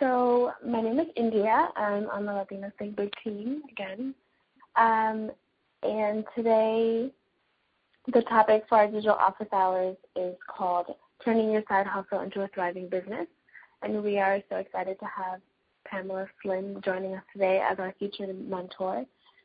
So my name is India. I'm on the Latino Think Big team again. And today the topic for our digital office hours is called Turning Your Side Hustle into a Thriving Business. And we are so excited to have Pamela Flynn joining us today as our featured mentor.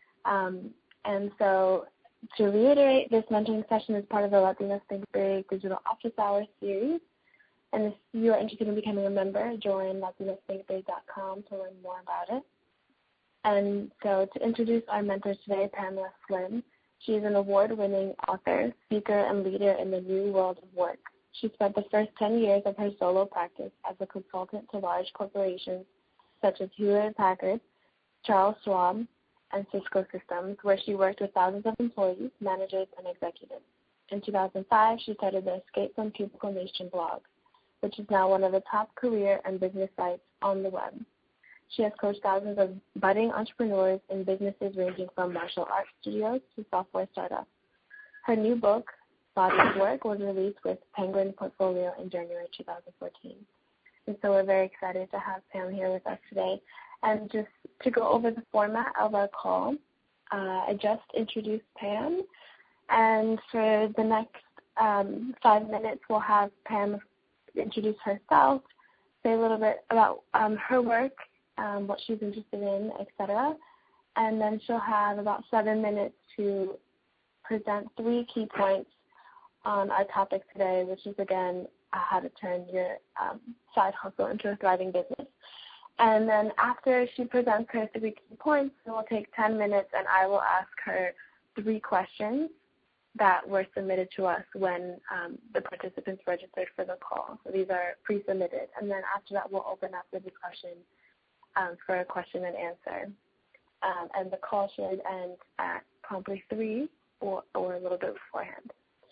And so to reiterate, this mentoring session is part of the Latinos Think Big Digital Office Hours series. And if you are interested in becoming a member, join LatinosThinkBig.com to learn more about it. And so to introduce our mentor today, Pamela Flynn, she is an award-winning author, speaker, and leader in the new world of work. She spent the first 10 years of her solo practice as a consultant to large corporations such as Hewlett-Packard, Charles Schwab, and Cisco Systems, where she worked with thousands of employees, managers, and executives. In 2005, she started the Escape from Cubicle Nation blog, which is now one of the top career and business sites on the web. She has coached thousands of budding entrepreneurs in businesses ranging from martial arts studios to software startups. Her new book, Body of Work, was released with Penguin Portfolio in January 2014. And so we're very excited to have Pam here with us today. And just to go over the format of our call, I just introduced Pam. And for the next 5 minutes, we'll have Pam introduce herself, say a little bit about her work, what she's interested in, etc. And then she'll have about 7 minutes to present 3 key points on our topic today, which is, again, how to turn your side hustle into a thriving business. And then after she presents her 3 key points, we'll take 10 minutes and I will ask her 3 questions that were submitted to us when the participants registered for the call. So these are pre-submitted. And then after that, we'll open up the discussion for a question and answer. And the call should end at promptly 3 or a little bit beforehand.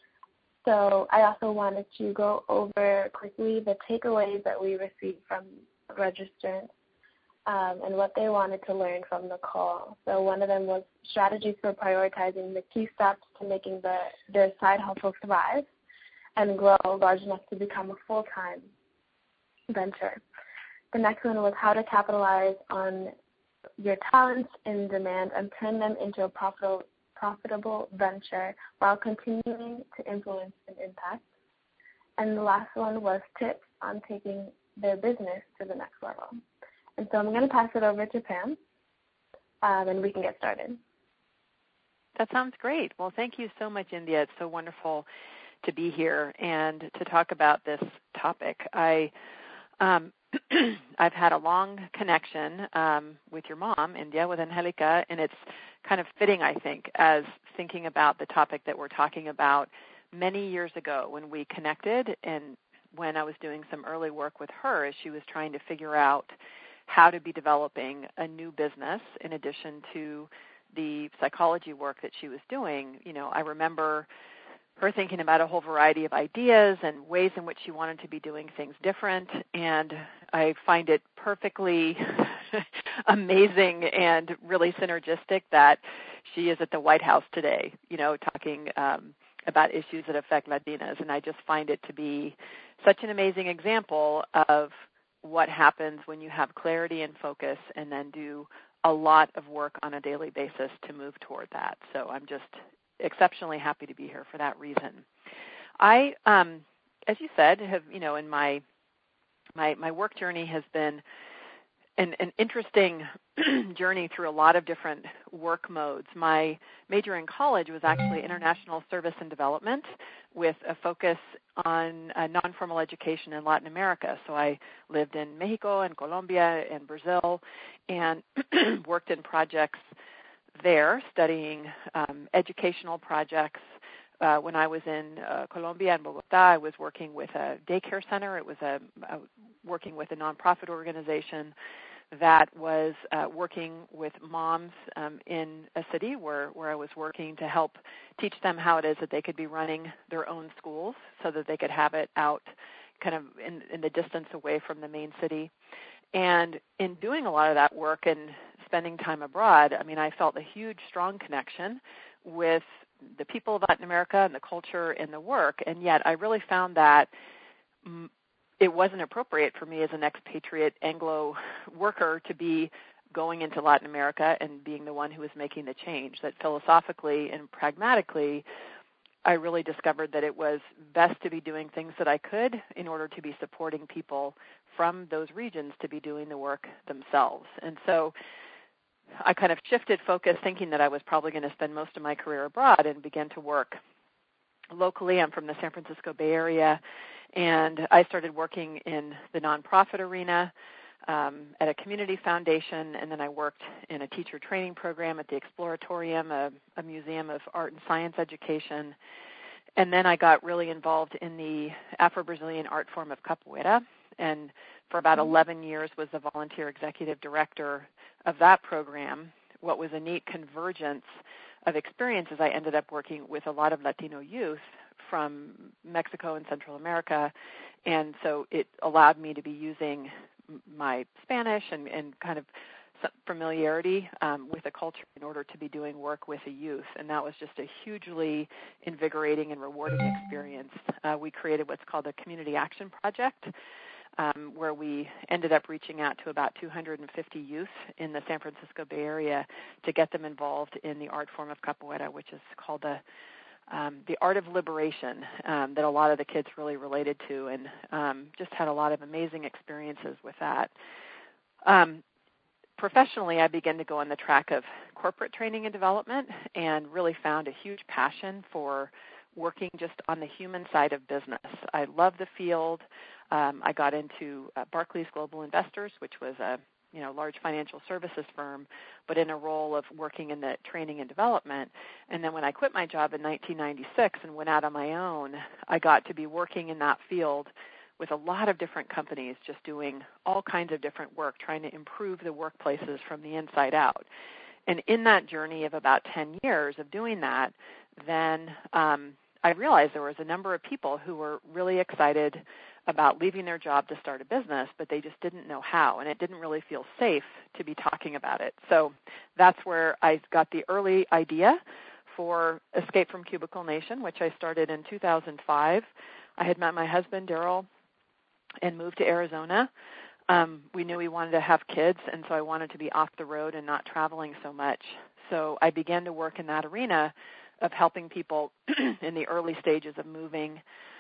So I also wanted to go over quickly the takeaways that we received from registrants and what they wanted to learn from the call. So one of them was strategies for prioritizing the key steps to making their side hustle thrive and grow large enough to become a full-time venture. The next one was how to capitalize on your talents in demand and turn them into a profitable venture while continuing to influence and impact. And the last one was tips on taking their business to the next level. And so I'm going to pass it over to Pam, and we can get started. That sounds great. Well, thank you so much, India. It's so wonderful to be here and to talk about this topic. I've had a long connection with your mom, India, with Angelica, and it's kind of fitting, I think, as thinking about the topic that we're talking about many years ago when we connected and when I was doing some early work with her as she was trying to figure out how to be developing a new business in addition to the psychology work that she was doing. You know, I remember her thinking about a whole variety of ideas and ways in which she wanted to be doing things different, and I find it perfectly amazing and really synergistic that she is at the White House today, you know, talking about issues that affect Latinas, and I just find it to be such an amazing example of what happens when you have clarity and focus and then do a lot of work on a daily basis to move toward that. So I'm just exceptionally happy to be here for that reason. I, as you said, have, you know, in my work journey has been an interesting journey through a lot of different work modes. My major in college was actually international service and development with a focus on non-formal education in Latin America. So I lived in Mexico and Colombia and Brazil and worked in projects there, studying educational projects. When I was in Colombia and Bogota, I was working with a daycare center. It was working with a nonprofit organization that was working with moms in a city where I was working to help teach them how it is that they could be running their own schools so that they could have it out kind of in the distance away from the main city. And in doing a lot of that work and spending time abroad, I mean, I felt a huge, strong connection with the people of Latin America and the culture and the work, and yet I really found that it wasn't appropriate for me as an expatriate Anglo worker to be going into Latin America and being the one who was making the change. That philosophically and pragmatically, I really discovered that it was best to be doing things that I could in order to be supporting people from those regions to be doing the work themselves. And so I kind of shifted focus, thinking that I was probably going to spend most of my career abroad, and began to work locally. I'm from the San Francisco Bay Area, and I started working in the nonprofit arena at a community foundation, and then I worked in a teacher training program at the Exploratorium, a museum of art and science education. And then I got really involved in the Afro-Brazilian art form of capoeira, and for about 11 years was the volunteer executive director of that program. What was a neat convergence of experiences, I ended up working with a lot of Latino youth from Mexico and Central America, and so it allowed me to be using my Spanish and kind of familiarity with the culture in order to be doing work with the youth, and that was just a hugely invigorating and rewarding experience. We created what's called a Community Action Project, where we ended up reaching out to about 250 youth in the San Francisco Bay Area to get them involved in the art form of capoeira, which is called the art of liberation, that a lot of the kids really related to, and just had a lot of amazing experiences with that. Professionally, I began to go on the track of corporate training and development, and really found a huge passion for working just on the human side of business. I love the field. I got into Barclays Global Investors, which was a large financial services firm, but in a role of working in the training and development. And then when I quit my job in 1996 and went out on my own, I got to be working in that field with a lot of different companies, just doing all kinds of different work, trying to improve the workplaces from the inside out. And in that journey of about 10 years of doing that, then I realized there was a number of people who were really excited about leaving their job to start a business, but they just didn't know how, and it didn't really feel safe to be talking about it. So that's where I got the early idea for Escape from Cubicle Nation, which I started in 2005. I had met my husband, Daryl, and moved to Arizona. We knew we wanted to have kids, and so I wanted to be off the road and not traveling so much. So I began to work in that arena of helping people in the early stages of moving,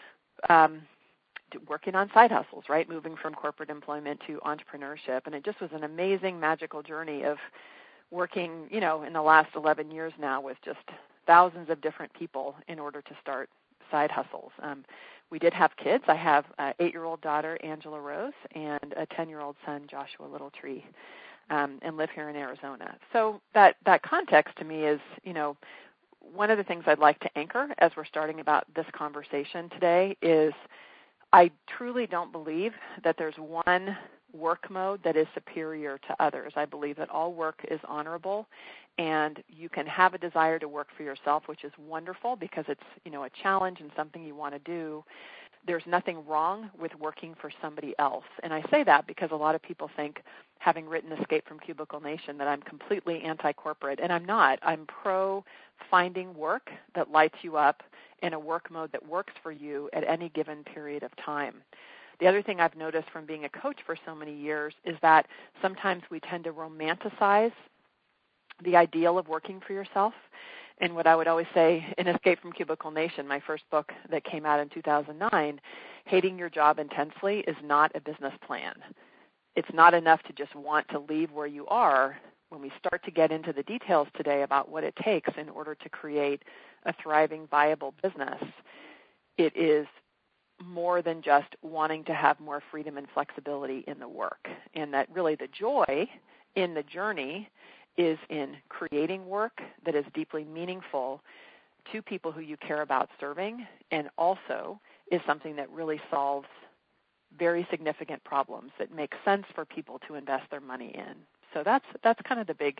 working on side hustles, right? Moving from corporate employment to entrepreneurship. And it just was an amazing, magical journey of working, in the last 11 years now with just thousands of different people in order to start side hustles. We did have kids. I have an 8-year-old daughter, Angela Rose, and a 10-year-old son, Joshua Littletree, and live here in Arizona. So that context to me is, one of the things I'd like to anchor as we're starting about this conversation today is I truly don't believe that there's one work mode that is superior to others. I believe that all work is honorable, and you can have a desire to work for yourself, which is wonderful because it's, a challenge and something you want to do. There's nothing wrong with working for somebody else. And I say that because a lot of people think, having written Escape from Cubicle Nation, that I'm completely anti-corporate, and I'm not. I'm pro finding work that lights you up in a work mode that works for you at any given period of time. The other thing I've noticed from being a coach for so many years is that sometimes we tend to romanticize the ideal of working for yourself. And what I would always say in Escape from Cubicle Nation, my first book that came out in 2009, hating your job intensely is not a business plan. It's not enough to just want to leave where you are. When we start to get into the details today about what it takes in order to create a thriving, viable business, it is more than just wanting to have more freedom and flexibility in the work. And that really the joy in the journey is in creating work that is deeply meaningful to people who you care about serving, and also is something that really solves very significant problems that make sense for people to invest their money in. So that's kind of the big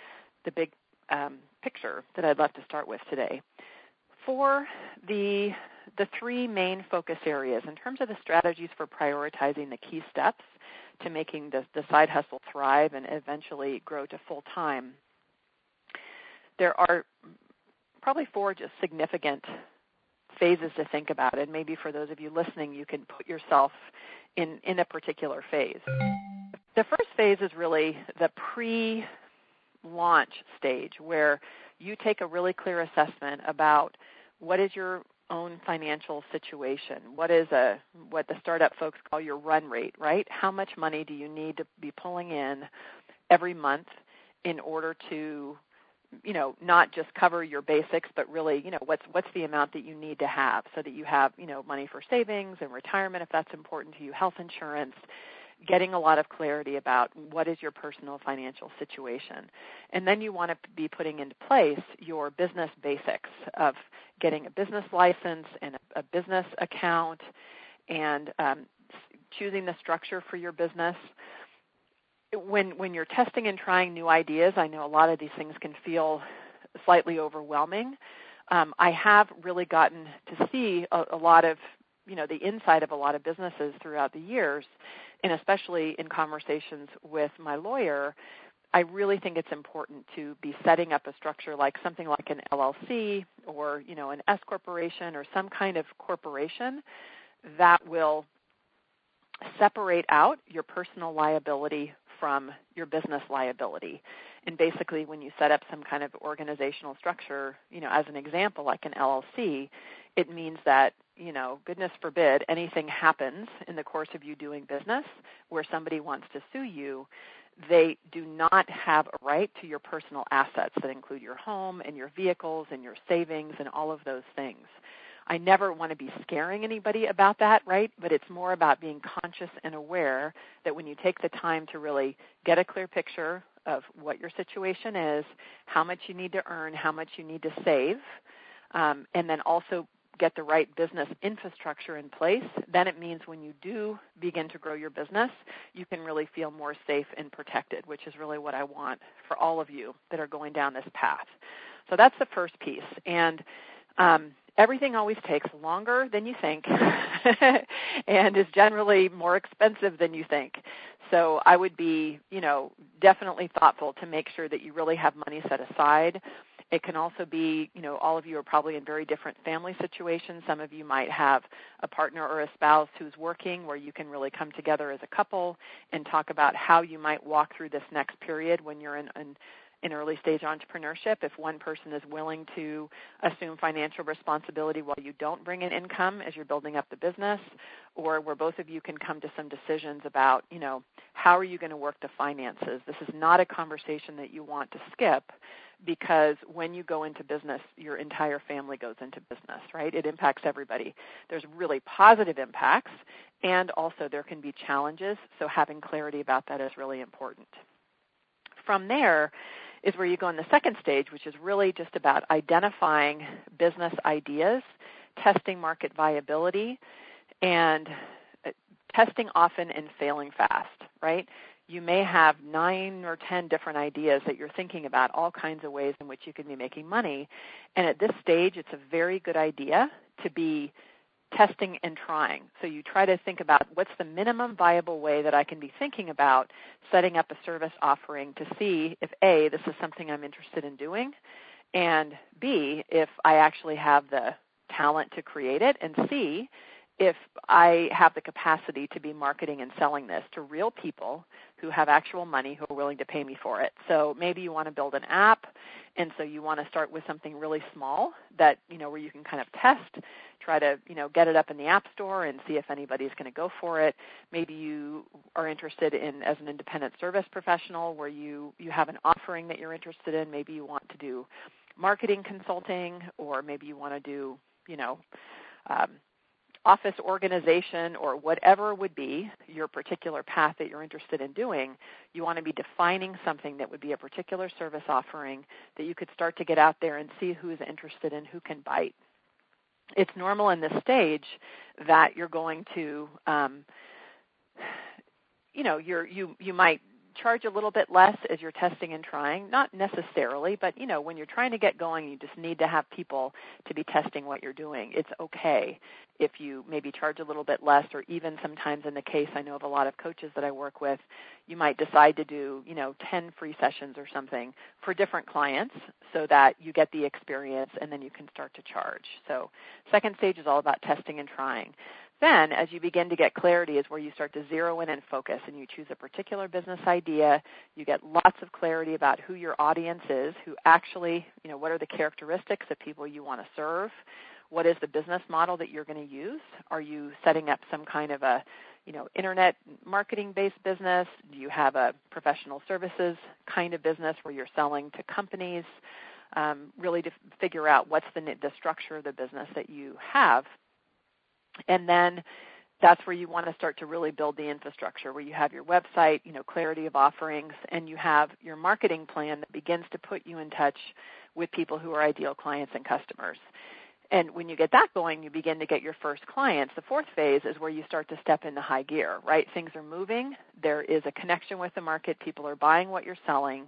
picture that I'd love to start with today. For the three main focus areas, in terms of the strategies for prioritizing the key steps to making the side hustle thrive and eventually grow to full-time, there are probably four just significant phases to think about. And maybe for those of you listening, you can put yourself in a particular phase. The first phase is really the pre-launch stage, where you take a really clear assessment about what is your own financial situation, what the startup folks call your run rate, right? How much money do you need to be pulling in every month in order to, not just cover your basics, but really, what's the amount that you need to have so that you have, money for savings and retirement if that's important to you, health insurance, getting a lot of clarity about what is your personal financial situation. And then you want to be putting into place your business basics of getting a business license and a business account and choosing the structure for your business. When you're testing and trying new ideas, I know a lot of these things can feel slightly overwhelming. I have really gotten to see a lot of, the inside of a lot of businesses throughout the years, and especially in conversations with my lawyer, I really think it's important to be setting up a structure like something like an LLC or, an S corporation or some kind of corporation that will separate out your personal liability from your business liability. And basically when you set up some kind of organizational structure, as an example, like an LLC, it means that, goodness forbid, anything happens in the course of you doing business where somebody wants to sue you, they do not have a right to your personal assets that include your home and your vehicles and your savings and all of those things. I never want to be scaring anybody about that, right? But it's more about being conscious and aware that when you take the time to really get a clear picture of what your situation is, how much you need to earn, how much you need to save, and then also get the right business infrastructure in place, then it means when you do begin to grow your business, you can really feel more safe and protected, which is really what I want for all of you that are going down this path. So that's the first piece. And everything always takes longer than you think and is generally more expensive than you think. So I would be, definitely thoughtful to make sure that you really have money set aside. It can also be, all of you are probably in very different family situations. Some of you might have a partner or a spouse who's working where you can really come together as a couple and talk about how you might walk through this next period when you're in early stage entrepreneurship. If one person is willing to assume financial responsibility while you don't bring in income as you're building up the business, or where both of you can come to some decisions about, how are you going to work the finances? This is not a conversation that you want to skip, because when you go into business, your entire family goes into business, right? It impacts everybody. There's really positive impacts, and also there can be challenges, so having clarity about that is really important. From there is where you go in the second stage, which is really just about identifying business ideas, testing market viability, and testing often and failing fast, right? You may have 9 or 10 different ideas that you're thinking about, all kinds of ways in which you can be making money. And at this stage, it's a very good idea to be testing and trying. So you try to think about what's the minimum viable way that I can be thinking about setting up a service offering to see if A, this is something I'm interested in doing, and B, if I actually have the talent to create it, and C, if I have the capacity to be marketing and selling this to real people who have actual money who are willing to pay me for it. So maybe you want to build an app, and so you want to start with something really small that, where you can kind of test, try to, get it up in the App Store and see if anybody's going to go for it. Maybe you are interested in, as an independent service professional, where you have an offering that you're interested in. Maybe you want to do marketing consulting, or maybe you want to do, office organization, or whatever would be your particular path that you're interested in doing. You want to be defining something that would be a particular service offering that you could start to get out there and see who's interested and who can bite. It's normal in this stage that you're going to, you might charge a little bit less as you're testing and trying? Not necessarily, but, when you're trying to get going, you just need to have people to be testing what you're doing. It's okay if you maybe charge a little bit less, or even sometimes in the case, I know of a lot of coaches that I work with, you might decide to do, 10 free sessions or something for different clients so that you get the experience and then you can start to charge. So second stage is all about testing and trying. Then, as you begin to get clarity, is where you start to zero in and focus, and you choose a particular business idea. You get lots of clarity about who your audience is, who actually, what are the characteristics of people you want to serve, what is the business model that you're going to use. Are you setting up some kind of a, internet marketing-based business? Do you have a professional services kind of business where you're selling to companies? Really to figure out what's the structure of the business that you have. And then that's where you want to start to really build the infrastructure, where you have your website, clarity of offerings, and you have your marketing plan that begins to put you in touch with people who are ideal clients and customers. And when you get that going, you begin to get your first clients. The fourth phase is where you start to step into high gear, right? Things are moving. There is a connection with the market. People are buying what you're selling.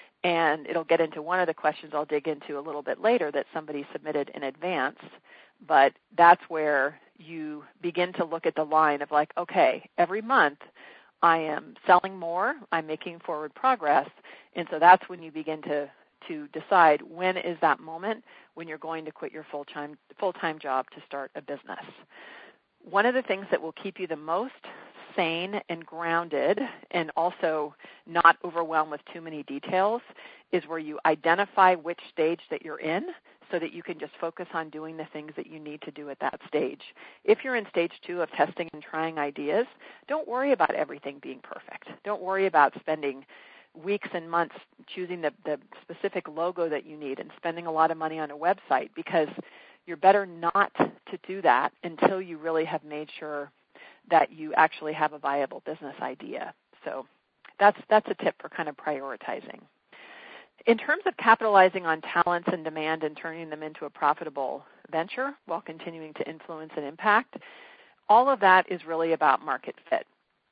And it'll get into one of the questions I'll dig into a little bit later that somebody submitted in advance. But that's where you begin to look at the line of like, okay, every month I am selling more, I'm making forward progress, and so that's when you begin to decide when is that moment when you're going to quit your full-time job to start a business. One of the things that will keep you the most sane and grounded and also not overwhelmed with too many details is where you identify which stage that you're in so that you can just focus on doing the things that you need to do at that stage. If you're in stage 2 of testing and trying ideas, don't worry about everything being perfect. Don't worry about spending weeks and months choosing the specific logo that you need and spending a lot of money on a website, because you're better not to do that until you really have made sure that you actually have a viable business idea. So that's a tip for kind of prioritizing. In terms of capitalizing on talents and demand and turning them into a profitable venture while continuing to influence and impact, all of that is really about market fit.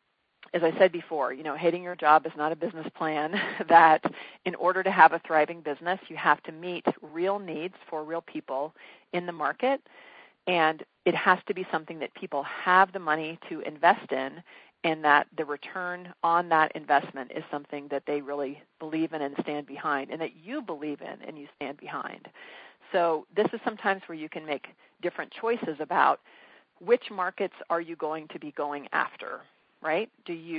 As I said before, hating your job is not a business plan, that in order to have a thriving business, you have to meet real needs for real people in the market, and it has to be something that people have the money to invest in, and that the return on that investment is something that they really believe in and stand behind, and that you believe in and you stand behind. So this is sometimes where you can make different choices about which markets are you going to be going after, right?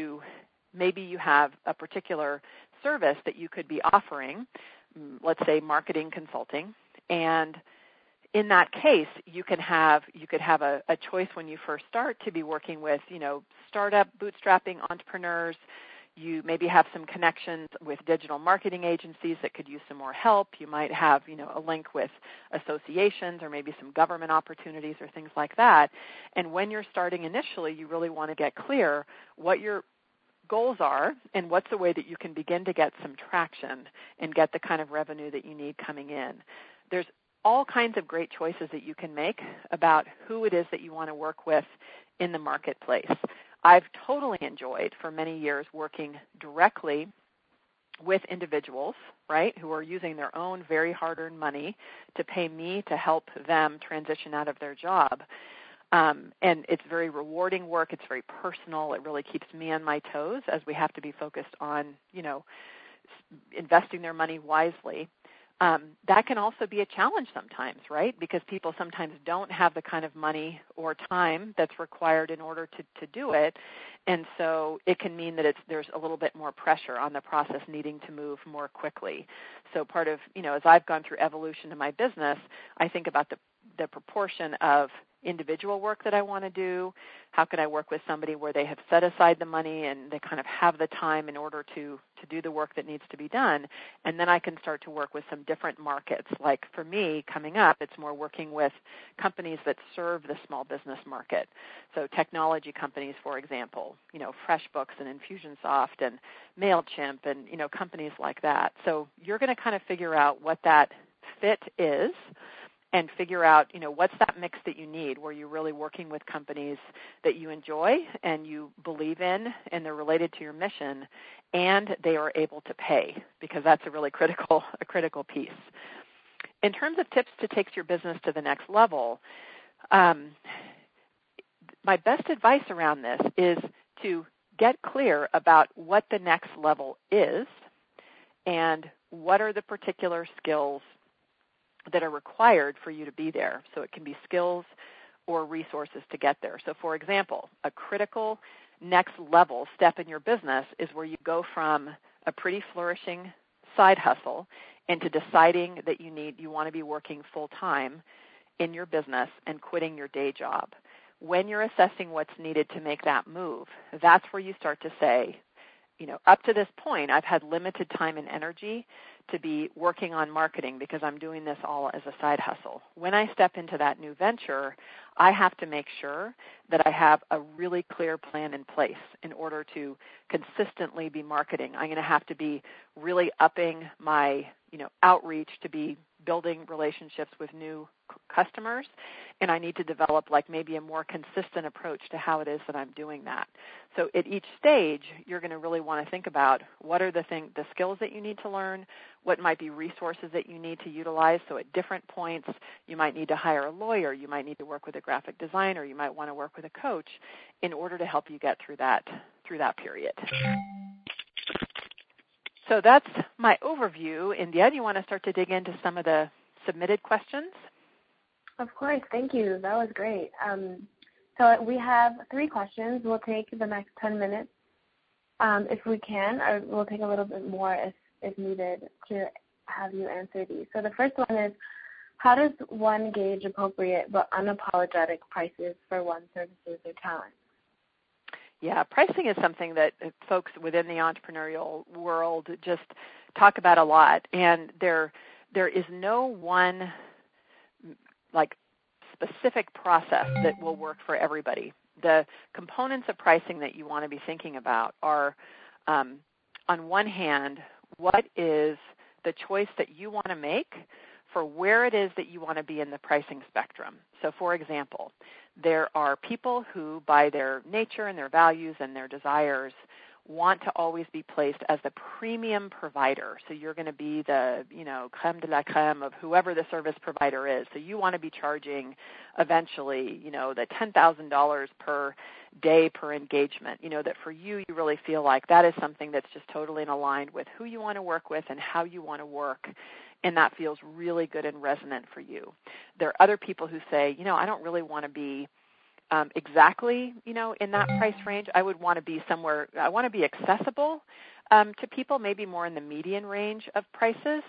Maybe you have a particular service that you could be offering, let's say marketing consulting, and in that case, you could have a choice when you first start to be working with, startup, bootstrapping entrepreneurs. You maybe have some connections with digital marketing agencies that could use some more help. You might have, a link with associations or maybe some government opportunities or things like that. And when you're starting initially, you really want to get clear what your goals are and what's the way that you can begin to get some traction and get the kind of revenue that you need coming in. There's all kinds of great choices that you can make about who it is that you want to work with in the marketplace. I've totally enjoyed for many years working directly with individuals, right, who are using their own very hard-earned money to pay me to help them transition out of their job. And it's very rewarding work. It's very personal. It really keeps me on my toes as we have to be focused on, investing their money wisely. That can also be a challenge sometimes, right? Because people sometimes don't have the kind of money or time that's required in order to do it. And so it can mean that there's a little bit more pressure on the process needing to move more quickly. So part of, as I've gone through evolution in my business, I think about the proportion of individual work that I want to do. How can I work with somebody where they have set aside the money and they kind of have the time in order to do the work that needs to be done? And then I can start to work with some different markets. Like for me, coming up, it's more working with companies that serve the small business market. So technology companies, for example, FreshBooks and Infusionsoft and MailChimp and, companies like that. So you're going to kind of figure out what that fit is. and figure out, what's that mix that you need where you're really working with companies that you enjoy and you believe in and they're related to your mission and they are able to pay, because that's a really critical piece. In terms of tips to take your business to the next level, my best advice around this is to get clear about what the next level is and what are the particular skills that are required for you to be there. So it can be skills or resources to get there. So for example, a critical next level step in your business is where you go from a pretty flourishing side hustle into deciding that you want to be working full-time in your business and quitting your day job. When you're assessing what's needed to make that move, that's where you start to say, up to this point, I've had limited time and energy to be working on marketing because I'm doing this all as a side hustle. When I step into that new venture, I have to make sure that I have a really clear plan in place in order to consistently be marketing. I'm going to have to be really upping my, outreach to be building relationships with new customers, and I need to develop maybe a more consistent approach to how it is that I'm doing that. So at each stage, you're going to really want to think about what are the skills that you need to learn, what might be resources that you need to utilize. So at different points, you might need to hire a lawyer, you might need to work with a graphic designer, you might want to work with a coach in order to help you get through that period. So that's my overview. India, do you want to start to dig into some of the submitted questions? Of course. Thank you. That was great. So we have 3 questions. We'll take the next 10 minutes if we can, or we'll take a little bit more if needed to have you answer these. So the first one is, how does one gauge appropriate but unapologetic prices for one's services or talent? Yeah, pricing is something that folks within the entrepreneurial world just talk about a lot, and there is no one specific process that will work for everybody. The components of pricing that you want to be thinking about are, on one hand, what is the choice that you want to make for where it is that you want to be in the pricing spectrum. So for example, there are people who, by their nature and their values and their desires, want to always be placed as the premium provider. So you're going to be the, creme de la creme of whoever the service provider is. So you want to be charging eventually, the $10,000 per day per engagement. That for you really feel like that is something that's just totally aligned with who you want to work with and how you want to work. And that feels really good and resonant for you. There are other people who say, I don't really want to be exactly, in that price range. I would want to be somewhere, I want to be accessible to people, maybe more in the median range of prices.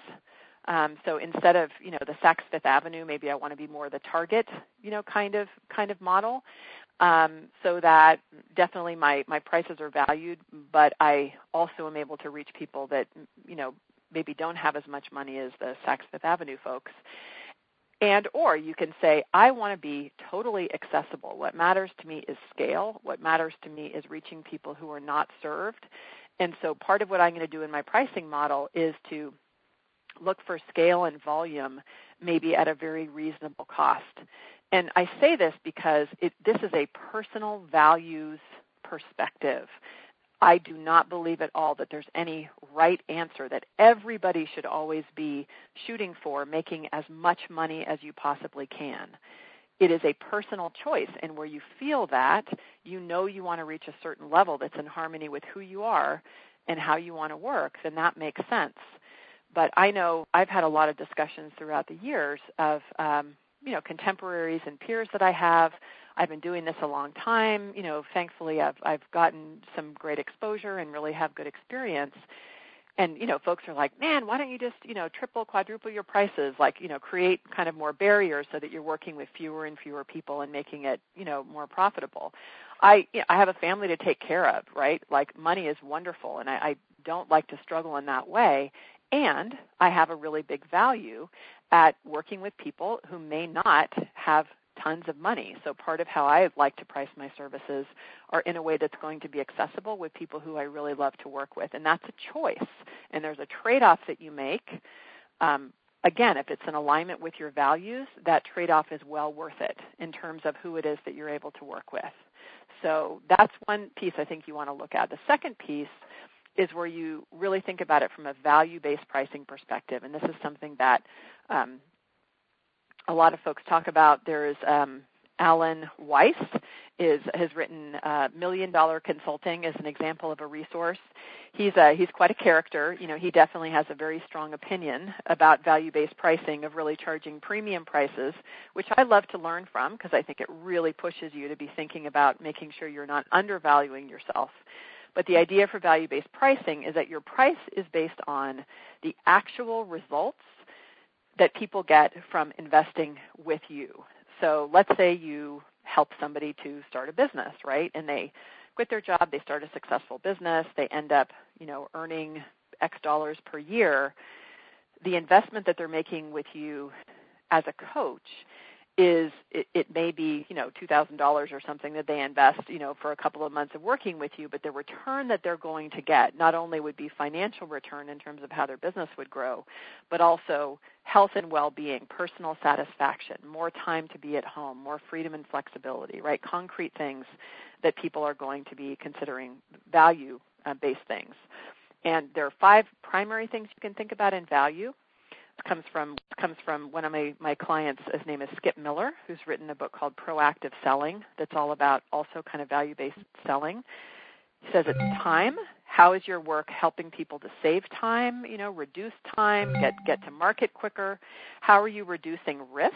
So instead of, the Saks Fifth Avenue, maybe I want to be more the Target, kind of model. So that definitely my prices are valued, but I also am able to reach people that, maybe don't have as much money as the Saks Fifth Avenue folks. And or you can say, I want to be totally accessible. What matters to me is scale. What matters to me is reaching people who are not served. And so part of what I'm going to do in my pricing model is to look for scale and volume maybe at a very reasonable cost. And I say this because this is a personal values perspective. I do not believe at all that there's any right answer, that everybody should always be shooting for making as much money as you possibly can. It is a personal choice, and where you feel that, you want to reach a certain level that's in harmony with who you are and how you want to work, then that makes sense. But I know I've had a lot of discussions throughout the years of contemporaries and peers that I have. I've been doing this a long time. Thankfully I've gotten some great exposure and really have good experience. And, folks are like, man, why don't you just, triple, quadruple your prices, create kind of more barriers so that you're working with fewer and fewer people and making it, more profitable. I have a family to take care of, right? Money is wonderful, and I don't like to struggle in that way. And I have a really big value at working with people who may not have tons of money. So part of how I like to price my services are in a way that's going to be accessible with people who I really love to work with. And that's a choice. And there's a trade-off that you make again, if it's in alignment with your values, that trade-off is well worth it in terms of who it is that you're able to work with. So that's one piece I think you want to look at. The second piece is where you really think about it from a value-based pricing perspective, and this is something that a lot of folks talk about. There's Alan Weiss has written $1 Million Consulting as an example of a resource. He's quite a character. He definitely has a very strong opinion about value-based pricing, of really charging premium prices, which I love to learn from because I think it really pushes you to be thinking about making sure you're not undervaluing yourself. But the idea for value-based pricing is that your price is based on the actual results that people get from investing with you. So let's say you help somebody to start a business, right? And they quit their job, they start a successful business, they end up, earning X dollars per year. The investment that they're making with you as a coach is it may be, $2,000 or something that they invest, for a couple of months of working with you, but the return that they're going to get not only would be financial return in terms of how their business would grow, but also health and well-being, personal satisfaction, more time to be at home, more freedom and flexibility, right? Concrete things that people are going to be considering value-based things. And there are 5 primary things you can think about in value. Comes from one of my clients. His name is Skip Miller, who's written a book called Proactive Selling that's all about also kind of value-based selling. He says it's time. How is your work helping people to save time, reduce time, get to market quicker? How are you reducing risk?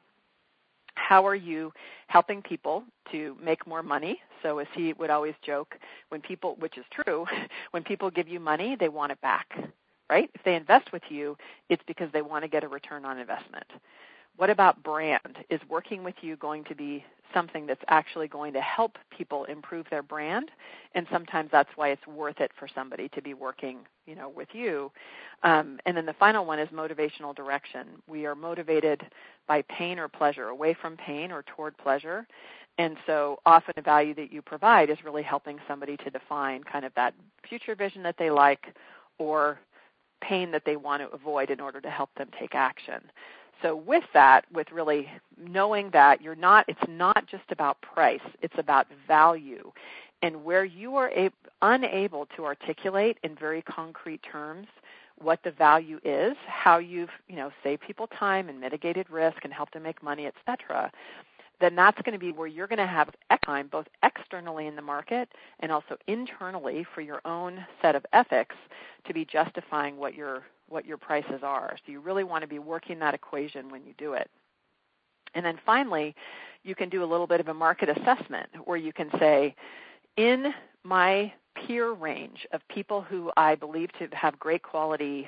How are you helping people to make more money? So as he would always joke, when people, which is true, when people give you money, they want it back. Right? If they invest with you, it's because they want to get a return on investment. What about brand? Is working with you going to be something that's actually going to help people improve their brand? And sometimes that's why it's worth it for somebody to be working, with you. And then the final one is motivational direction. We are motivated by pain or pleasure, away from pain or toward pleasure. And so often the value that you provide is really helping somebody to define kind of that future vision that they like, or pain that they want to avoid in order to help them take action. So with that, with really knowing that it's not just about price, it's about value. And where you are unable to articulate in very concrete terms what the value is, how you've, saved people time and mitigated risk and helped them make money, et cetera, then that's going to be where you're going to have time, both externally in the market and also internally for your own set of ethics to be justifying what your prices are. So you really want to be working that equation when you do it. And then finally, you can do a little bit of a market assessment where you can say, in my peer range of people who I believe to have great quality,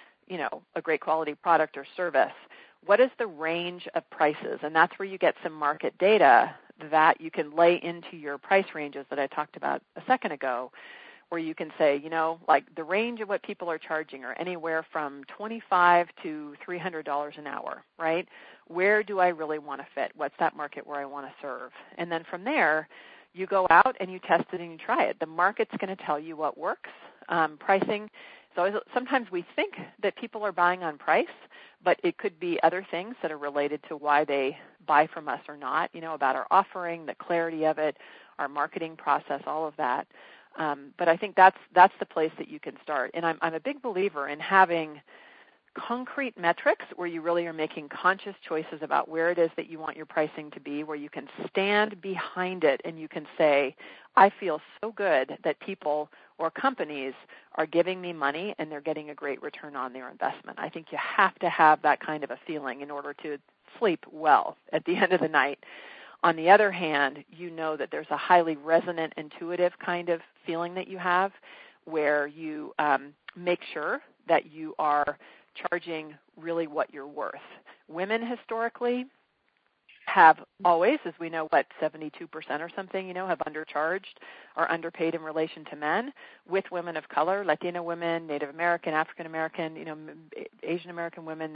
a great quality product or service, what is the range of prices? And that's where you get some market data that you can lay into your price ranges that I talked about a second ago, where you can say, like the range of what people are charging are anywhere from $25 to $300 an hour, right? Where do I really want to fit? What's that market where I want to serve? And then from there, you go out and you test it and you try it. The market's going to tell you what works. Pricing. So sometimes we think that people are buying on price, but it could be other things that are related to why they buy from us or not, about our offering, the clarity of it, our marketing process, all of that. But I think that's the place that you can start. And I'm a big believer in having concrete metrics where you really are making conscious choices about where it is that you want your pricing to be, where you can stand behind it and you can say, I feel so good that people or companies are giving me money and they're getting a great return on their investment. I think you have to have that kind of a feeling in order to sleep well at the end of the night. On the other hand, that there's a highly resonant, intuitive kind of feeling that you have where you make sure that you are charging really what you're worth. Women historically have always, as we know, 72% or something, have undercharged or underpaid in relation to men. With women of color, Latino women, Native American, African American, Asian American women,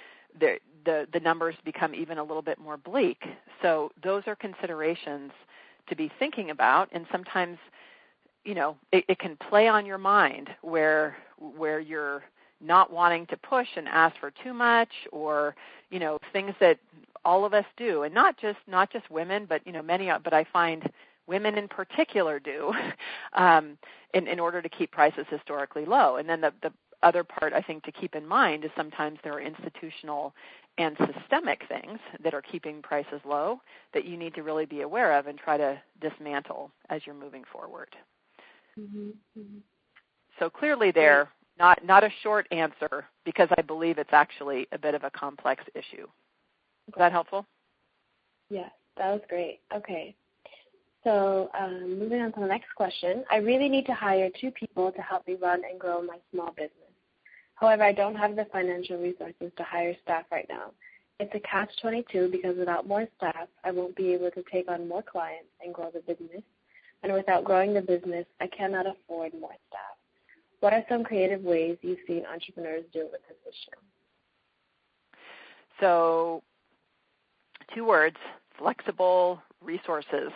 the numbers become even a little bit more bleak. So those are considerations to be thinking about, and sometimes, it can play on your mind where you're not wanting to push and ask for too much, or, things that all of us do, and not just women, but, but I find women in particular do, in order to keep prices historically low. And then the other part I think to keep in mind is sometimes there are institutional and systemic things that are keeping prices low that you need to really be aware of and try to dismantle as you're moving forward. Mm-hmm. Mm-hmm. So clearly there, not a short answer, because I believe it's actually a bit of a complex issue. Is that helpful? Yes, that was great. Okay. So moving on to the next question. I really need to hire 2 people to help me run and grow my small business. However, I don't have the financial resources to hire staff right now. It's a catch-22 because without more staff, I won't be able to take on more clients and grow the business. And without growing the business, I cannot afford more staff. What are some creative ways you've seen entrepreneurs deal with this issue? So 2 words, flexible resources.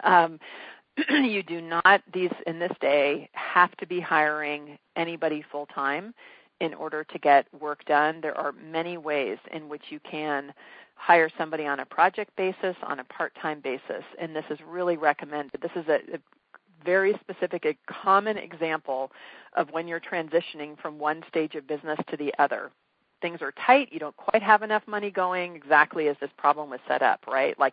You do not, in this day, have to be hiring anybody full-time in order to get work done. There are many ways in which you can hire somebody on a project basis, on a part-time basis, and this is really recommended. This is a very specific, a common example of when you're transitioning from one stage of business to the other. Things are tight, you don't quite have enough money going exactly as this problem was set up, right? Like,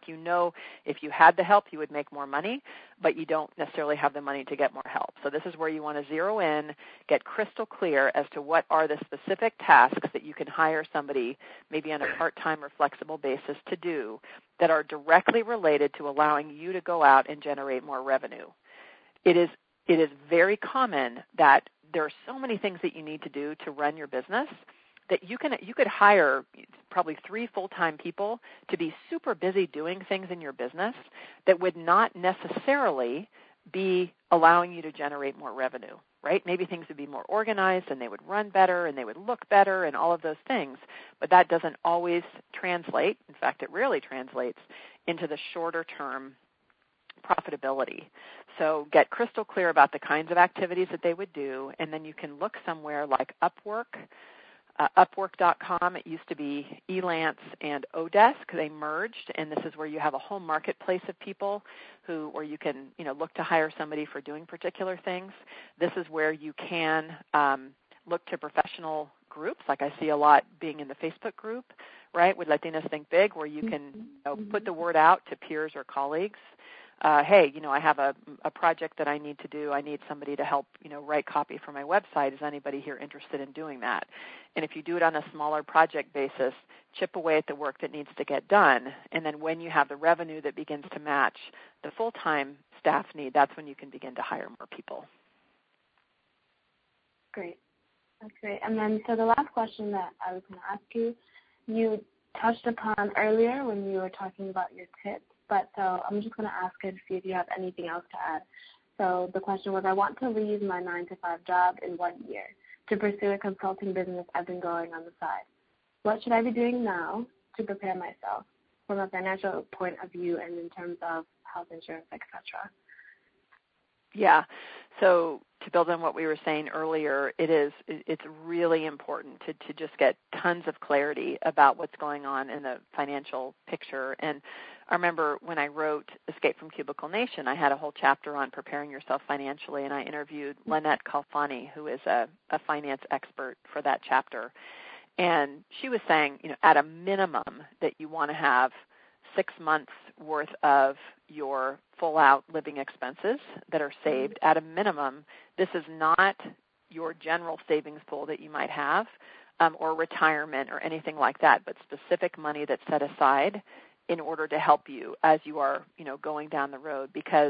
if you had the help, you would make more money, but you don't necessarily have the money to get more help. So this is where you want to zero in, get crystal clear as to what are the specific tasks that you can hire somebody, maybe on a part-time or flexible basis, to do that are directly related to allowing you to go out and generate more revenue. It is very common that there are so many things that you need to do to run your business that you could hire probably 3 full-time people to be super busy doing things in your business that would not necessarily be allowing you to generate more revenue, right? Maybe things would be more organized and they would run better and they would look better and all of those things, but that doesn't always translate. In fact, it rarely translates into the shorter-term profitability. So get crystal clear about the kinds of activities that they would do, and then you can look somewhere like Upwork, Upwork.com. It used to be Elance and Odesk. They merged, and this is where you have a whole marketplace of people where you can look to hire somebody for doing particular things. This is where you can look to professional groups, like I see a lot being in the Facebook group, right, with Latinas Think Big, where you can put the word out to peers or colleagues. Hey, I have a project that I need to do. I need somebody to help, write copy for my website. Is anybody here interested in doing that? And if you do it on a smaller project basis, chip away at the work that needs to get done. And then when you have the revenue that begins to match the full-time staff need, that's when you can begin to hire more people. Great. That's great. And then, so the last question that I was going to ask you, you touched upon earlier when you were talking about your tips. But so I'm just going to ask it to see if you have anything else to add. So the question was, I want to leave my 9-to-5 job in 1 year to pursue a consulting business I've been growing on the side. What should I be doing now to prepare myself from a financial point of view and in terms of health insurance, etc.? Yeah. So to build on what we were saying earlier, it's really important to just get tons of clarity about what's going on in the financial picture. And I remember when I wrote Escape from Cubicle Nation, I had a whole chapter on preparing yourself financially, and I interviewed Lynette Kalfani, who is a finance expert for that chapter. And she was saying, at a minimum that you want to have 6 months worth of your full-out living expenses that are saved. At a minimum, this is not your general savings pool that you might have or retirement or anything like that, but specific money that's set aside in order to help you as you are, going down the road, because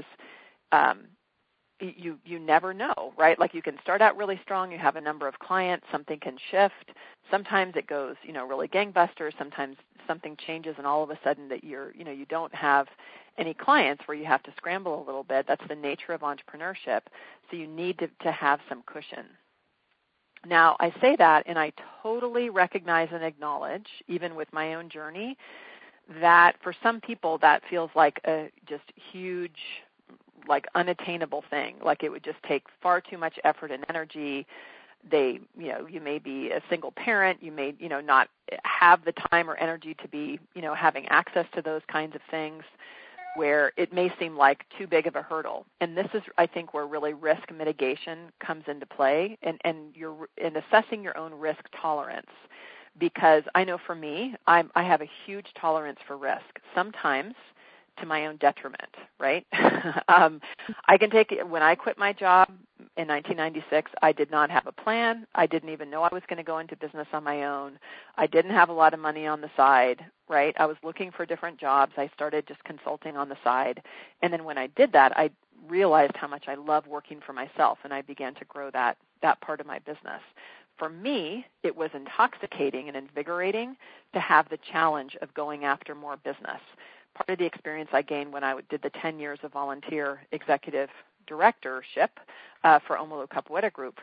you never know, right? Like, you can start out really strong, you have a number of clients, something can shift. Sometimes it goes, really gangbusters. Sometimes something changes and all of a sudden that you don't have any clients where you have to scramble a little bit. That's the nature of entrepreneurship. So you need to have some cushion. Now, I say that, and I totally recognize and acknowledge, even with my own journey, that for some people that feels like a just huge, like unattainable thing. Like it would just take far too much effort and energy. you may be a single parent, you may, not have the time or energy to be, having access to those kinds of things, where it may seem like too big of a hurdle. And this is, I think, where really risk mitigation comes into play, and assessing your own risk tolerance. Because I know for me, I have a huge tolerance for risk, sometimes to my own detriment, right? I can take it. When I quit my job in 1996, I did not have a plan. I didn't even know I was going to go into business on my own. I didn't have a lot of money on the side, right? I was looking for different jobs. I started just consulting on the side. And then when I did that, I realized how much I love working for myself, and I began to grow that part of my business. For me, it was intoxicating and invigorating to have the challenge of going after more business. Part of the experience I gained when I did the 10 years of volunteer executive directorship for Omalu Capoeira Group,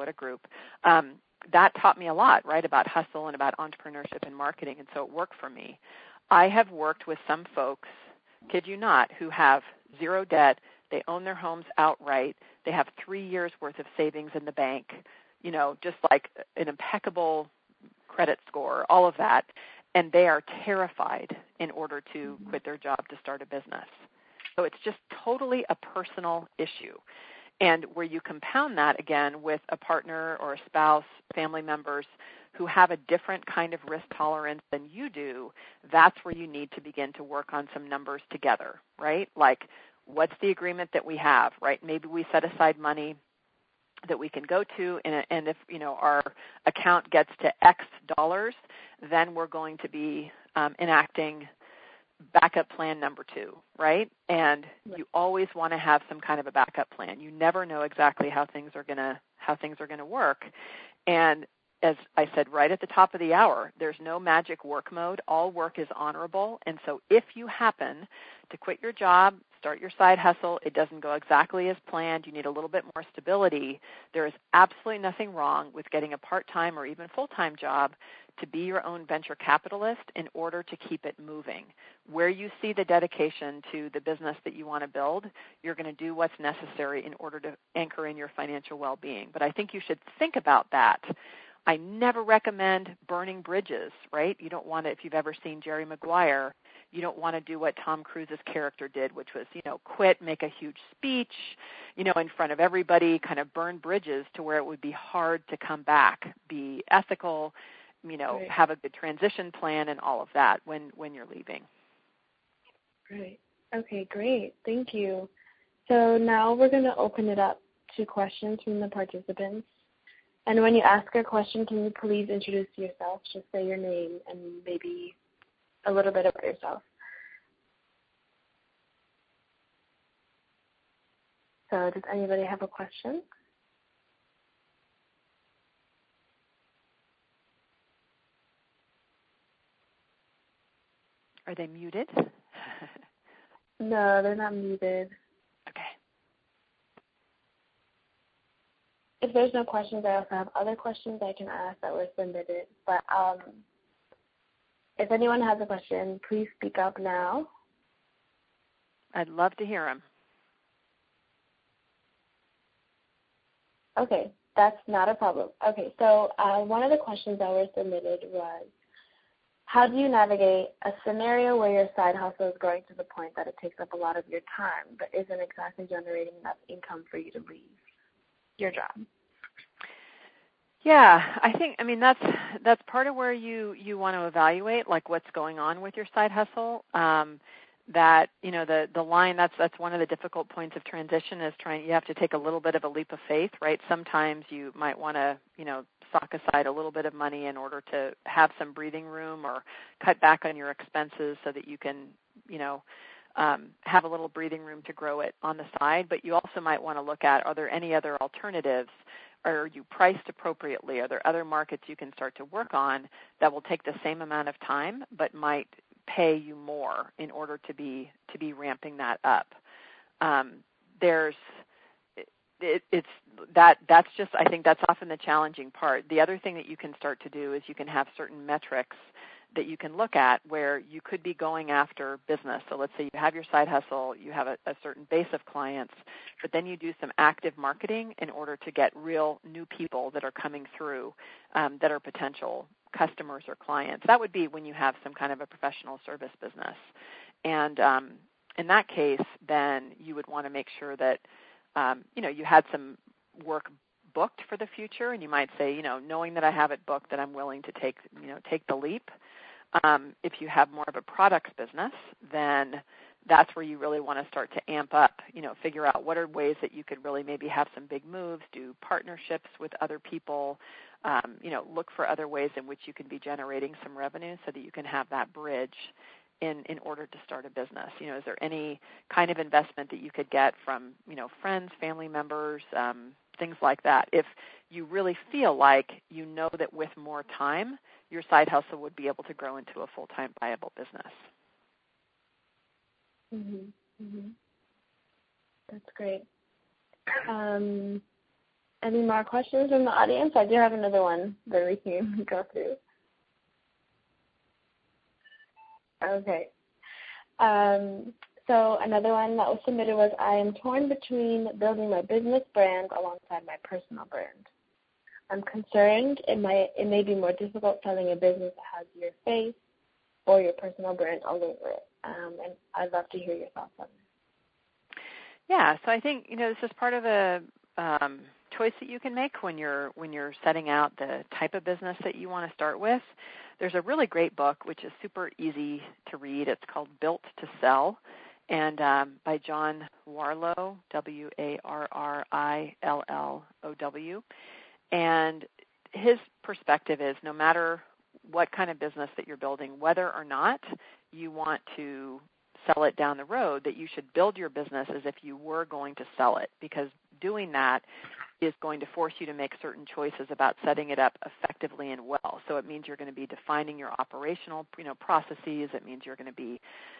that taught me a lot, right, about hustle and about entrepreneurship and marketing, and so it worked for me. I have worked with some folks, kid you not, who have zero debt. They own their homes outright. They have 3 years' worth of savings in the bank, just like an impeccable credit score, all of that. And they are terrified in order to quit their job to start a business. So it's just totally a personal issue. And where you compound that, again, with a partner or a spouse, family members who have a different kind of risk tolerance than you do, that's where you need to begin to work on some numbers together, right? Like, what's the agreement that we have, right? Maybe we set aside money that we can go to, and if our account gets to X dollars, then we're going to be enacting backup plan number 2, right? And you always want to have some kind of a backup plan. You never know exactly how things are gonna work. And as I said right at the top of the hour, there's no magic work mode. All work is honorable. And so if you happen to quit your job, start your side hustle, it doesn't go exactly as planned, you need a little bit more stability, there is absolutely nothing wrong with getting a part-time or even full-time job to be your own venture capitalist in order to keep it moving. Where you see the dedication to the business that you want to build, you're going to do what's necessary in order to anchor in your financial well-being. But I think you should think about that. I never recommend burning bridges, right? You don't want to, if you've ever seen Jerry Maguire, you don't want to do what Tom Cruise's character did, which was, quit, make a huge speech, in front of everybody, kind of burn bridges to where it would be hard to come back. Be ethical, right. Have a good transition plan and all of that when you're leaving. Right. Okay, great. Thank you. So now we're going to open it up to questions from the participants. And when you ask a question, can you please introduce yourself? Just say your name and maybe a little bit about yourself. So does anybody have a question? Are they muted? No, they're not muted. Okay. If there's no questions, I also have other questions I can ask that were submitted. But if anyone has a question, please speak up now. I'd love to hear them. Okay, that's not a problem. Okay, so one of the questions that were submitted was, how do you navigate a scenario where your side hustle is growing to the point that it takes up a lot of your time but isn't exactly generating enough income for you to leave your job? Yeah, that's part of where you want to evaluate, like, what's going on with your side hustle. That the line, that's one of the difficult points of transition is you have to take a little bit of a leap of faith, right? Sometimes you might want to sock aside a little bit of money in order to have some breathing room or cut back on your expenses so that you can have a little breathing room to grow it on the side. But you also might want to look at, are there any other alternatives? Are you priced appropriately? Are there other markets you can start to work on that will take the same amount of time but might pay you more in order to be ramping that up? That's just, I think that's often the challenging part. The other thing that you can start to do is you can have certain metrics that you can look at where you could be going after business. So let's say you have your side hustle, you have a certain base of clients, but then you do some active marketing in order to get real new people that are coming through that are potential customers or clients. That would be when you have some kind of a professional service business. And in that case, then you would want to make sure that, you had some work booked for the future, and you might say, knowing that I have it booked, that I'm willing to take the leap. If you have more of a products business, then that's where you really want to start to amp up, figure out what are ways that you could really maybe have some big moves, do partnerships with other people, look for other ways in which you can be generating some revenue so that you can have that bridge in order to start a business. Is there any kind of investment that you could get from, friends, family members, things like that? If you really feel like that with more time, your side hustle would be able to grow into a full-time viable business. That's great. Any more questions from the audience? I do have another one that we can go through. Okay. So another one that was submitted was, I am torn between building my business brand alongside my personal brand. I'm concerned it may be more difficult selling a business that has your face or your personal brand all over it. And I'd love to hear your thoughts on this. Yeah, so I think this is part of a choice that you can make when you're setting out the type of business that you want to start with. There's a really great book which is super easy to read. It's called Built to Sell, and by John Warrillow, Warrillow. And his perspective is, no matter what kind of business that you're building, whether or not you want to sell it down the road, that you should build your business as if you were going to sell it, because doing that is going to force you to make certain choices about setting it up effectively and well. So it means you're going to be defining your operational, processes. It means you're going to be,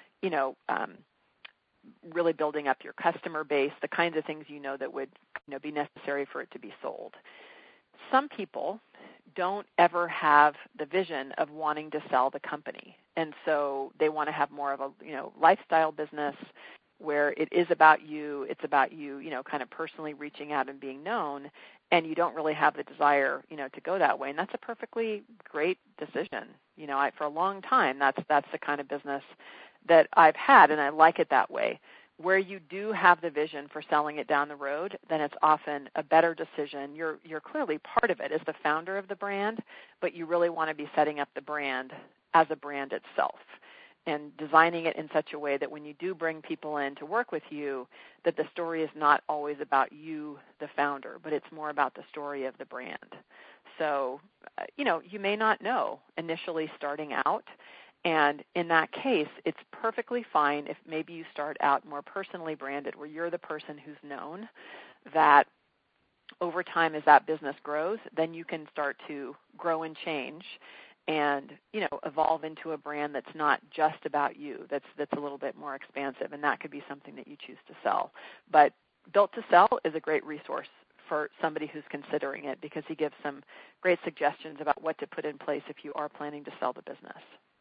really building up your customer base, the kinds of things that would, be necessary for it to be sold. Some people don't ever have the vision of wanting to sell the company, and so they want to have more of a, lifestyle business where it is about you. It's about you, kind of personally reaching out and being known, and you don't really have the desire, to go that way. And that's a perfectly great decision. For a long time, that's the kind of business that I've had, and I like it that way. Where you do have the vision for selling it down the road, then it's often a better decision. You're clearly part of it as the founder of the brand, but you really want to be setting up the brand as a brand itself and designing it in such a way that when you do bring people in to work with you, that the story is not always about you, the founder, but it's more about the story of the brand. So, you may not know initially starting out. And in that case, it's perfectly fine if maybe you start out more personally branded, where you're the person who's known, that over time as that business grows, then you can start to grow and change and, evolve into a brand that's not just about you, that's a little bit more expansive, and that could be something that you choose to sell. But Built to Sell is a great resource for somebody who's considering it, because he gives some great suggestions about what to put in place if you are planning to sell the business.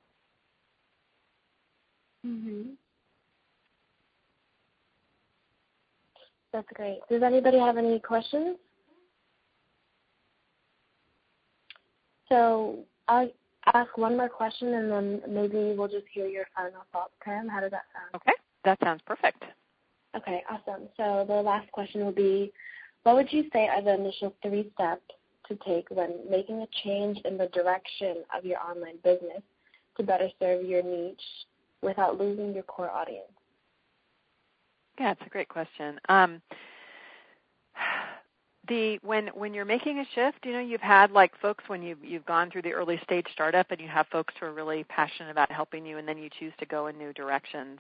That's great. Does anybody have any questions? So I'll ask one more question, and then maybe we'll just hear your final thoughts, Pam. How does that sound? Okay, that sounds perfect. Okay, awesome. So the last question will be, what would you say are the initial 3 steps to take when making a change in the direction of your online business to better serve your niche without losing your core audience? Yeah, it's a great question. When you're making a shift, you've had folks when you've gone through the early stage startup, and you have folks who are really passionate about helping you, and then you choose to go in new directions.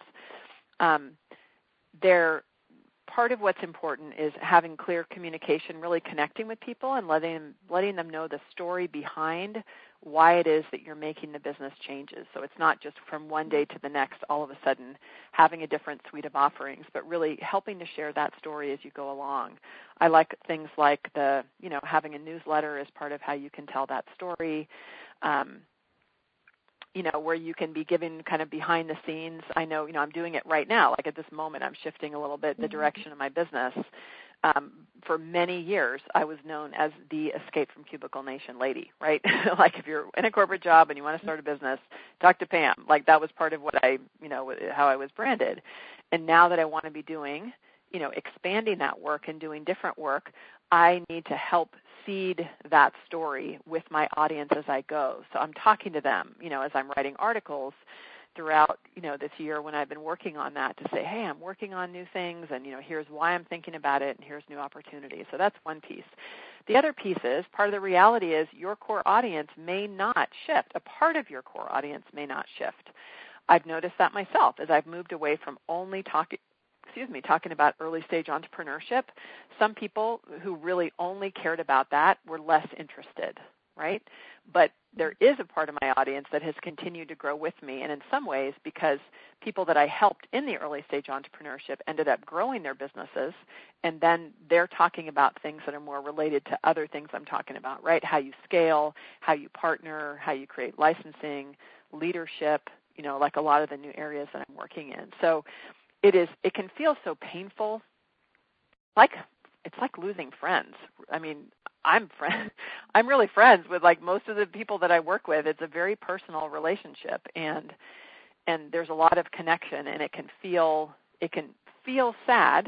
Part of what's important is having clear communication, really connecting with people and letting them know the story behind why it is that you're making the business changes. So it's not just from one day to the next, all of a sudden having a different suite of offerings, but really helping to share that story as you go along. I like things like having a newsletter as part of how you can tell that story. where you can be given kind of behind the scenes. I know, I'm doing it right now. Like at this moment, I'm shifting a little bit the direction of my business. For many years, I was known as the Escape from Cubicle Nation lady, right? Like if you're in a corporate job and you want to start a business, talk to Pam. Like that was part of what how I was branded. And now that I want to be doing, expanding that work and doing different work, I need to help seed that story with my audience as I go. So I'm talking to them, as I'm writing articles throughout, this year when I've been working on that to say, hey, I'm working on new things and, here's why I'm thinking about it and here's new opportunities. So that's one piece. The other piece is part of the reality is your core audience may not shift. A part of your core audience may not shift. I've noticed that myself as I've moved away from only talking about early stage entrepreneurship. Some people who really only cared about that were less interested, right? But there is a part of my audience that has continued to grow with me, and in some ways because people that I helped in the early stage entrepreneurship ended up growing their businesses, and then they're talking about things that are more related to other things I'm talking about, right? How you scale, how you partner, how you create licensing, leadership, like a lot of the new areas that I'm working in. So it can feel so painful, it's like losing friends. I mean, I'm really friends with like most of the people that I work with. It's a very personal relationship, and there's a lot of connection, and it can feel sad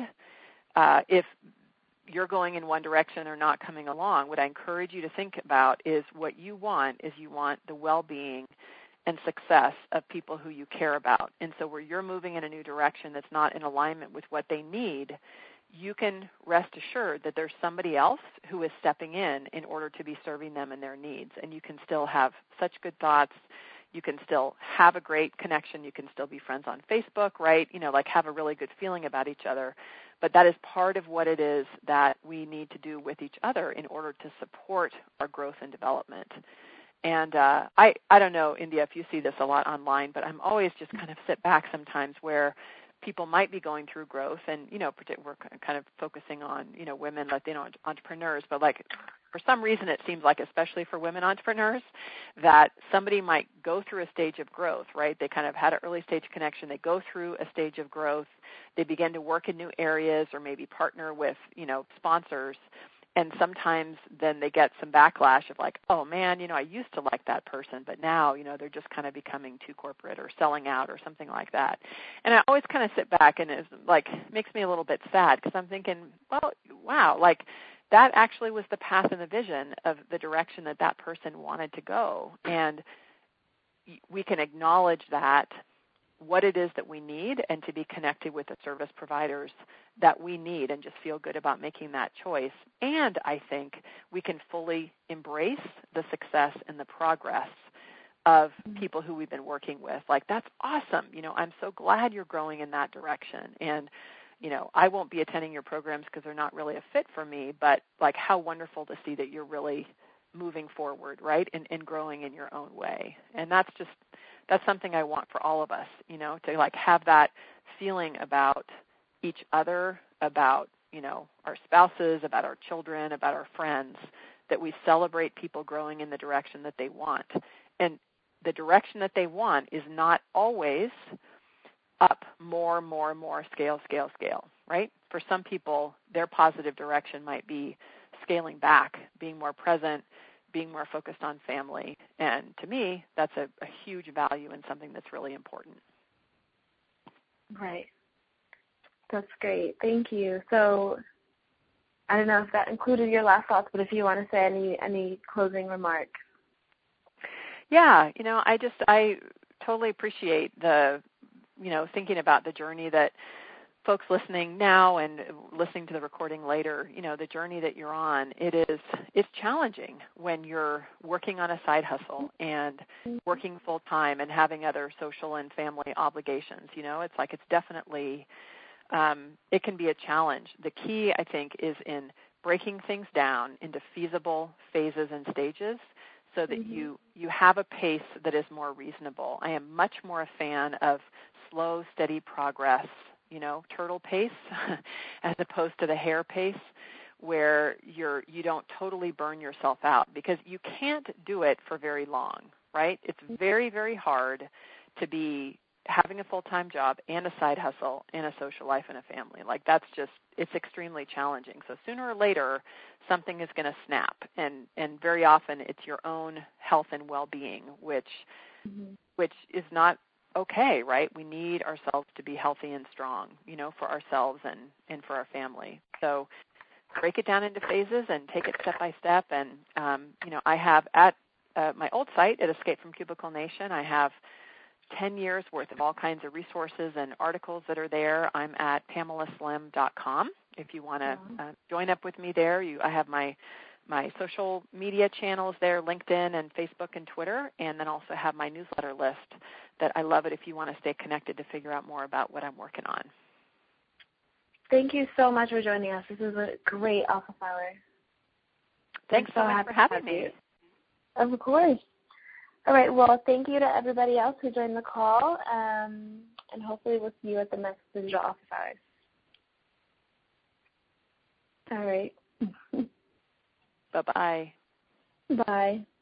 if you're going in one direction or not coming along. What I encourage you to think about is what you want is you want the well-being and success of people who you care about. And so where you're moving in a new direction that's not in alignment with what they need, you can rest assured that there's somebody else who is stepping in order to be serving them and their needs. And you can still have such good thoughts. You can still have a great connection. You can still be friends on Facebook, right? Like have a really good feeling about each other. But that is part of what it is that we need to do with each other in order to support our growth and development. And I don't know, India, if you see this a lot online, but I'm always just kind of sit back sometimes where people might be going through growth, and we're kind of focusing on women, Latino entrepreneurs, but like for some reason it seems like, especially for women entrepreneurs, that somebody might go through a stage of growth, right? They kind of had an early stage connection, they go through a stage of growth, they begin to work in new areas or maybe partner with sponsors. And sometimes then they get some backlash of like, oh man, I used to like that person, but now, they're just kind of becoming too corporate or selling out or something like that. And I always kind of sit back and it's like, makes me a little bit sad because I'm thinking, well, wow, like that actually was the path and the vision of the direction that person wanted to go. And we can acknowledge that, what it is that we need, and to be connected with the service providers that we need and just feel good about making that choice. And I think we can fully embrace the success and the progress of people who we've been working with. Like, that's awesome. I'm so glad you're growing in that direction. And, I won't be attending your programs because they're not really a fit for me, but like how wonderful to see that you're really moving forward, right, and growing in your own way. And that's something I want for all of us, to like have that feeling about each other, about, our spouses, about our children, about our friends, that we celebrate people growing in the direction that they want. And the direction that they want is not always up more, scale, right? For some people, their positive direction might be scaling back, being more present, being more focused on family. And to me, that's a huge value and something that's really important. Right. That's great. Thank you. So I don't know if that included your last thoughts, but if you want to say any closing remarks. Yeah, I totally appreciate the, thinking about the journey that folks listening now and listening to the recording later, the journey that you're on, it's challenging when you're working on a side hustle and working full time and having other social and family obligations. It's definitely, it can be a challenge. The key, I think, is in breaking things down into feasible phases and stages so that you have a pace that is more reasonable. I am much more a fan of slow, steady progress, turtle pace as opposed to the hare pace, where you don't totally burn yourself out, because you can't do it for very long, right? It's very, very hard to be having a full-time job and a side hustle and a social life and a family. Like that's just, it's extremely challenging. So sooner or later, something is going to snap. And very often it's your own health and well-being, which is not okay, right? We need ourselves to be healthy and strong, for ourselves and for our family. So break it down into phases and take it step by step. And, I have at my old site at Escape from Cubicle Nation, I have 10 years worth of all kinds of resources and articles that are there. I'm at PamelaSlim.com. If you want to join up with me there, I have my social media channels there, LinkedIn and Facebook and Twitter, and then also have my newsletter list that I love it if you want to stay connected to figure out more about what I'm working on. Thank you so much for joining us. This is a great office hour. Thanks so much for having me. Of course. All right. Well, thank you to everybody else who joined the call, and hopefully we'll see you at the next digital office hours. All right. Bye-bye. Bye.